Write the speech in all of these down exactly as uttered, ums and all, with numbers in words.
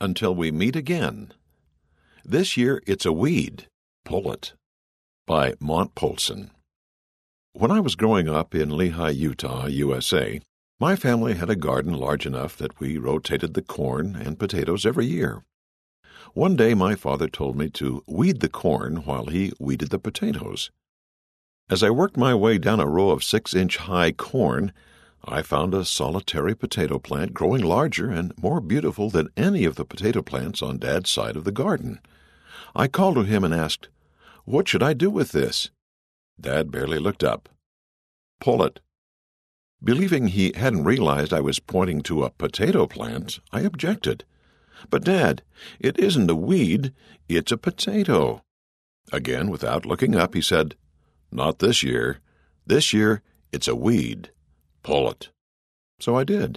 Until we meet again. This year it's a weed. Pull it. By Mont Polson. When I was growing up in Lehi, Utah, U S A, my family had a garden large enough that we rotated the corn and potatoes every year. One day my father told me to weed the corn while he weeded the potatoes. As I worked my way down a row of six-inch high corn, I found a solitary potato plant growing larger and more beautiful than any of the potato plants on Dad's side of the garden. I called to him and asked, "What should I do with this?" Dad barely looked up. "Pull it." Believing he hadn't realized I was pointing to a potato plant, I objected. "But, Dad, it isn't a weed, it's a potato." Again, without looking up, he said, "Not this year. This year, it's a weed. Pull it." So I did.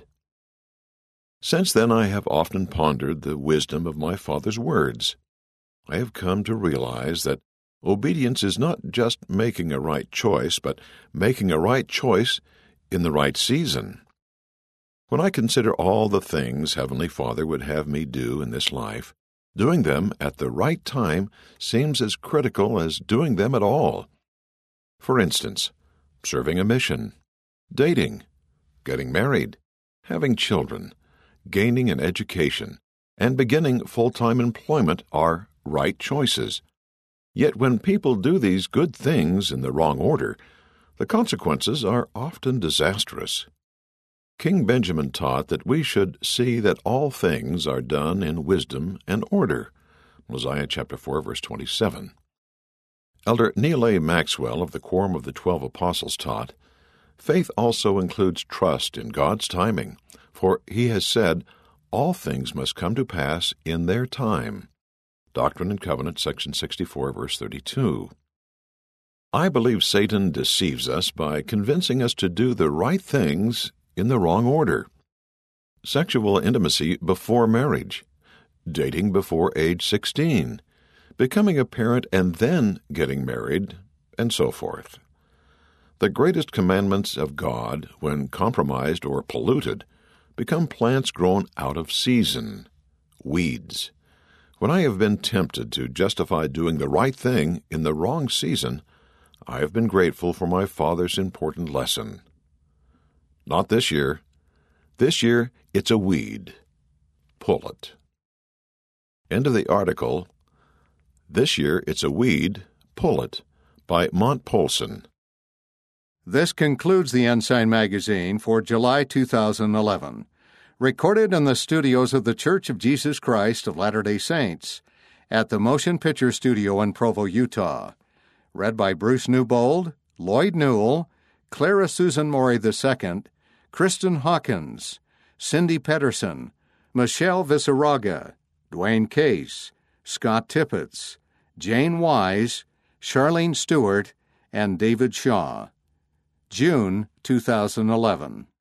Since then, I have often pondered the wisdom of my father's words. I have come to realize that obedience is not just making a right choice, but making a right choice in the right season. When I consider all the things Heavenly Father would have me do in this life, doing them at the right time seems as critical as doing them at all. For instance, serving a mission, dating, getting married, having children, gaining an education, and beginning full-time employment are right choices. Yet when people do these good things in the wrong order, the consequences are often disastrous. King Benjamin taught that we should see that all things are done in wisdom and order. Mosiah chapter four, verse twenty-seven. Elder Neal A. Maxwell of the Quorum of the Twelve Apostles taught, "Faith also includes trust in God's timing, for He has said, all things must come to pass in their time." Doctrine and Covenants, section sixty-four, verse thirty-two. I believe Satan deceives us by convincing us to do the right things in the wrong order. Sexual intimacy before marriage, dating before age sixteen, becoming a parent and then getting married, and so forth. The greatest commandments of God, when compromised or polluted, become plants grown out of season, weeds. When I have been tempted to justify doing the right thing in the wrong season, I have been grateful for my father's important lesson. Not this year. This year, it's a weed. Pull it. End of the article. This year, it's a weed. Pull it. By Mont Polson. This concludes the Ensign Magazine for July two thousand eleven. Recorded in the studios of the Church of Jesus Christ of Latter-day Saints at the Motion Picture Studio in Provo, Utah. Read by Bruce Newbold, Lloyd Newell, Clara Susan Morey the Second, Kristen Hawkins, Cindy Pedersen, Michelle Visaraga, Dwayne Case, Scott Tippett, Jane Wise, Charlene Stewart, and David Shaw. June two thousand eleven.